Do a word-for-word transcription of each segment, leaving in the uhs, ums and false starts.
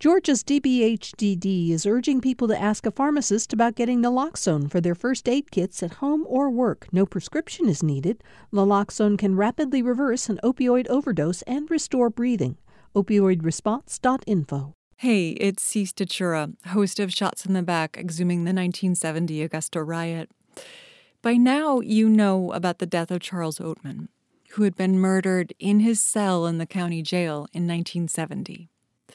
Georgia's D B H D D is urging people to ask a pharmacist about getting naloxone for their first aid kits at home or work. No prescription is needed. Naloxone can rapidly reverse an opioid overdose and restore breathing. opioid response dot info. Hey, it's Cease Tachura, host of Shots in the Back, exhuming the nineteen seventy Augusta riot. By now, you know about the death of Charles Oatman, who had been murdered in his cell in the county jail in nineteen seventy.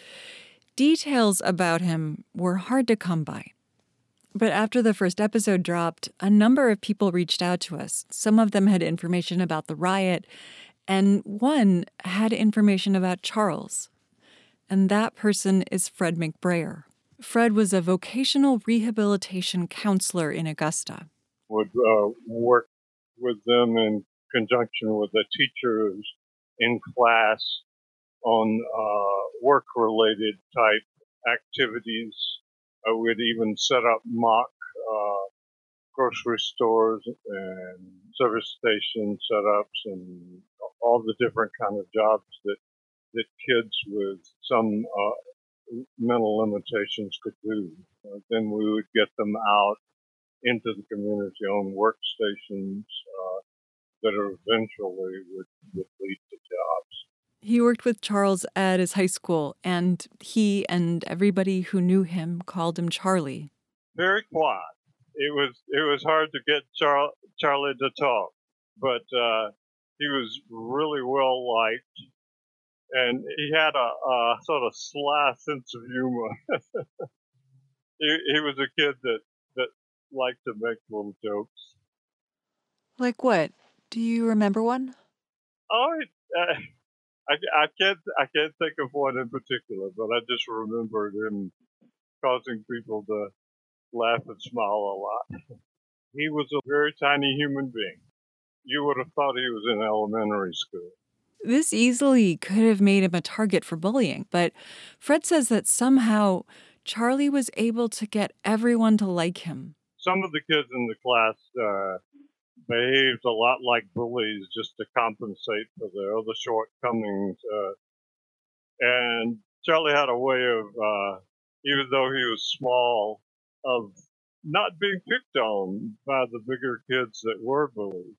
Details about him were hard to come by. But after the first episode dropped, a number of people reached out to us. Some of them had information about the riot, and one had information about Charles. And that person is Fred McBrayer. Fred was a vocational rehabilitation counselor in Augusta. Would uh, work with them in conjunction with the teachers in class on uh, work-related type activities. I would even set up mock uh, grocery stores and service station setups and all the different kind of jobs that, that kids with some uh, mental limitations could do. Uh, then we would get them out into the community-owned workstations uh, that eventually would, would lead to jobs. He worked with Charles at his high school, and he and everybody who knew him called him Charlie. Very quiet. It was it was hard to get Char- Charlie to talk, but uh, he was really well liked, and he had a, a sort of sly sense of humor. he, he was a kid that, that liked to make little jokes. Like what? Do you remember one? Oh, uh, I, I can't I can't think of one in particular, but I just remembered him causing people to laugh and smile a lot. He was a very tiny human being. You would have thought he was in elementary school. This easily could have made him a target for bullying, but Fred says that somehow Charlie was able to get everyone to like him. Some of the kids in the class uh, behaved a lot like bullies just to compensate for their other shortcomings. Uh, and Charlie had a way of, uh, even though he was small, of not being picked on by the bigger kids that were bullies.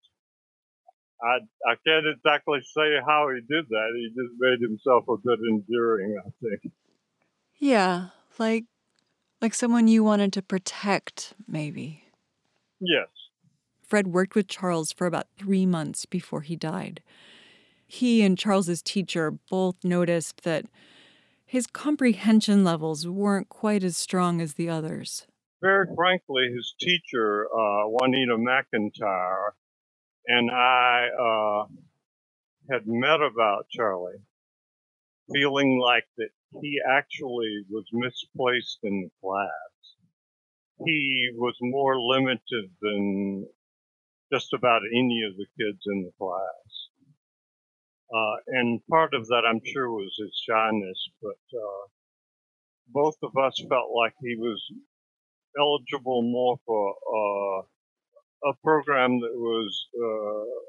I I can't exactly say how he did that. He just made himself a bit endearing, I think. Yeah, like like someone you wanted to protect, maybe. Yes. Fred worked with Charles for about three months before he died. He and Charles's teacher both noticed that his comprehension levels weren't quite as strong as the others. Very frankly, his teacher, uh, Juanita McIntyre, and I uh, had met about Charlie, feeling like that he actually was misplaced in the class. He was more limited than just about any of the kids in the class. Uh, and part of that, I'm sure, was his shyness, but uh, both of us felt like he was eligible more for uh, a program that was uh,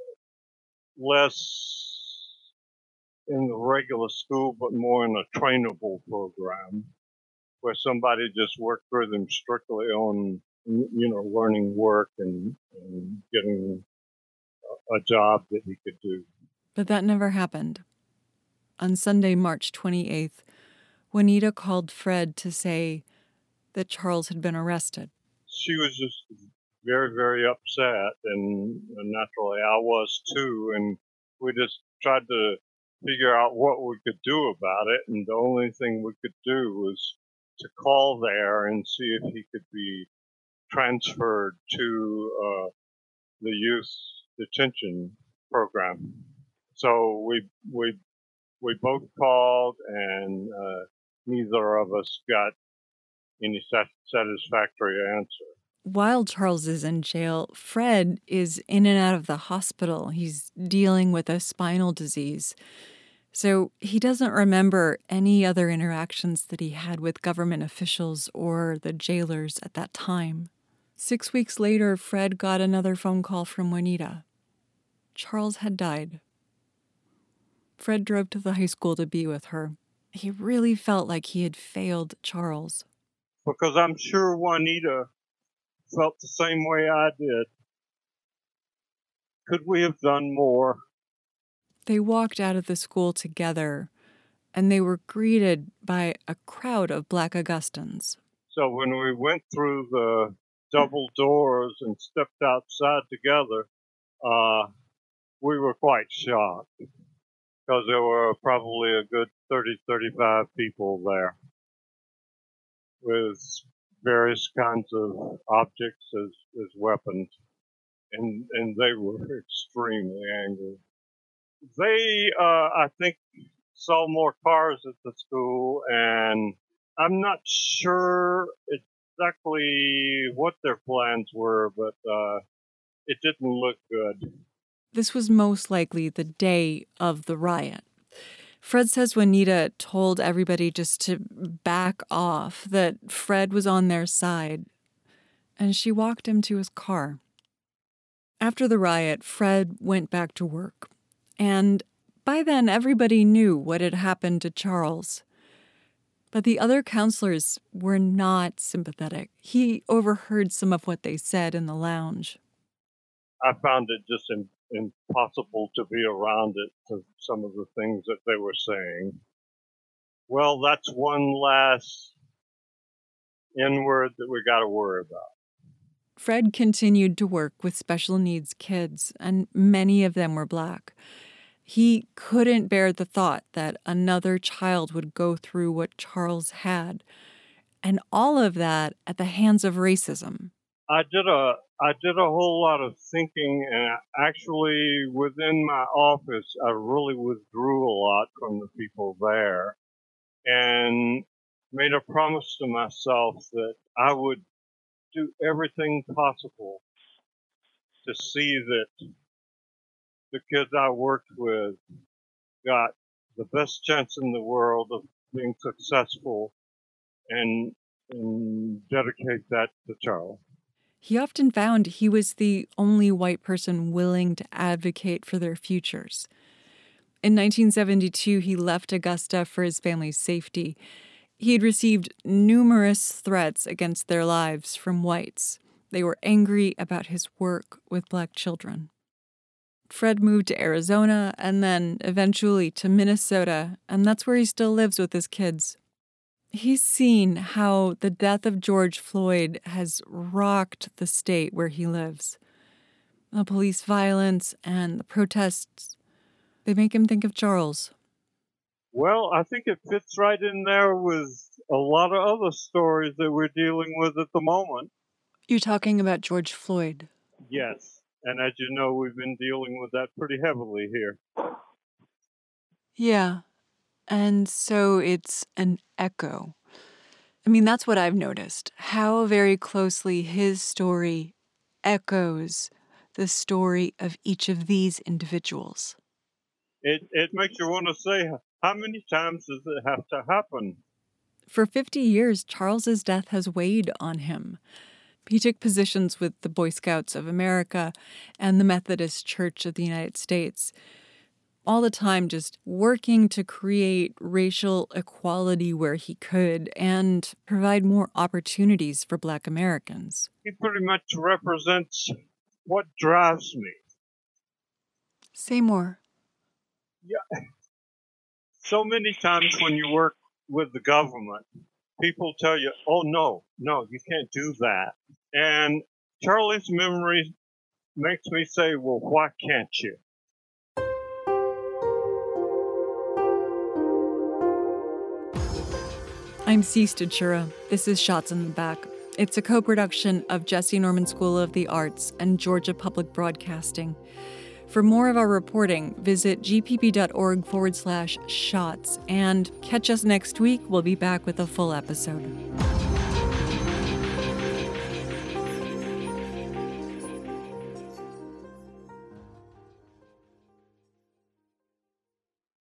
less in the regular school, but more in a trainable program where somebody just worked with him strictly on, you know, learning work and, and getting a, a job that he could do. But that never happened. On Sunday, March twenty-eighth, Juanita called Fred to say that Charles had been arrested. She was just very, very upset, and, and naturally I was too, and we just tried to figure out what we could do about it, and the only thing we could do was to call there and see if he could be transferred to uh, the youth detention program. So we we we both called, and uh, neither of us got any satisfactory answer. While Charles is in jail, Fred is in and out of the hospital. He's dealing with a spinal disease. So he doesn't remember any other interactions that he had with government officials or the jailers at that time. Six weeks later, Fred got another phone call from Juanita. Charles had died. Fred drove to the high school to be with her. He really felt like he had failed Charles. Because I'm sure Juanita felt the same way I did. Could we have done more? They walked out of the school together, and they were greeted by a crowd of Black Augustans. So when we went through the double doors and stepped outside together, uh, we were quite shocked because there were probably a good thirty, thirty-five people there with various kinds of objects as, as weapons, and, and they were extremely angry. They, uh, I think, saw more cars at the school, and I'm not sure exactly what their plans were, but uh, it didn't look good. This was most likely the day of the riot. Fred says Juanita told everybody just to back off, that Fred was on their side, and she walked him to his car. After the riot, Fred went back to work, and by then everybody knew what had happened to Charles. But the other counselors were not sympathetic. He overheard some of what they said in the lounge. I found it just in, impossible to be around it, to some of the things that they were saying. Well, that's one last N-word that we got to worry about. Fred continued to work with special needs kids, and many of them were Black. He couldn't bear the thought that another child would go through what Charles had, and all of that at the hands of racism. I did a I did a whole lot of thinking, and actually within my office, I really withdrew a lot from the people there and made a promise to myself that I would do everything possible to see that the kids I worked with got the best chance in the world of being successful, and, and dedicate that to Charles. He often found he was the only white person willing to advocate for their futures. In nineteen seventy-two, he left Augusta for his family's safety. He had received numerous threats against their lives from whites. They were angry about his work with Black children. Fred moved to Arizona and then eventually to Minnesota, and that's where he still lives with his kids. He's seen how the death of George Floyd has rocked the state where he lives. The police violence and the protests, they make him think of Charles. Well, I think it fits right in there with a lot of other stories that we're dealing with at the moment. You're talking about George Floyd. Yes, and as you know, we've been dealing with that pretty heavily here. Yeah. And so it's an echo. I mean, that's what I've noticed, how very closely his story echoes the story of each of these individuals. It it makes you want to say, how many times does it have to happen? For fifty years, Charles's death has weighed on him. He took positions with the Boy Scouts of America and the Methodist Church of the United States, all the time just working to create racial equality where he could and provide more opportunities for Black Americans. He pretty much represents what drives me. Say more. Yeah. So many times when you work with the government, people tell you, oh, no, no, you can't do that. And Charlie's memory makes me say, well, why can't you? I'm Cease Chura. This is Shots in the Back. It's a co-production of Jesse Norman School of the Arts and Georgia Public Broadcasting. For more of our reporting, visit gpb.org forward slash shots and catch us next week. We'll be back with a full episode.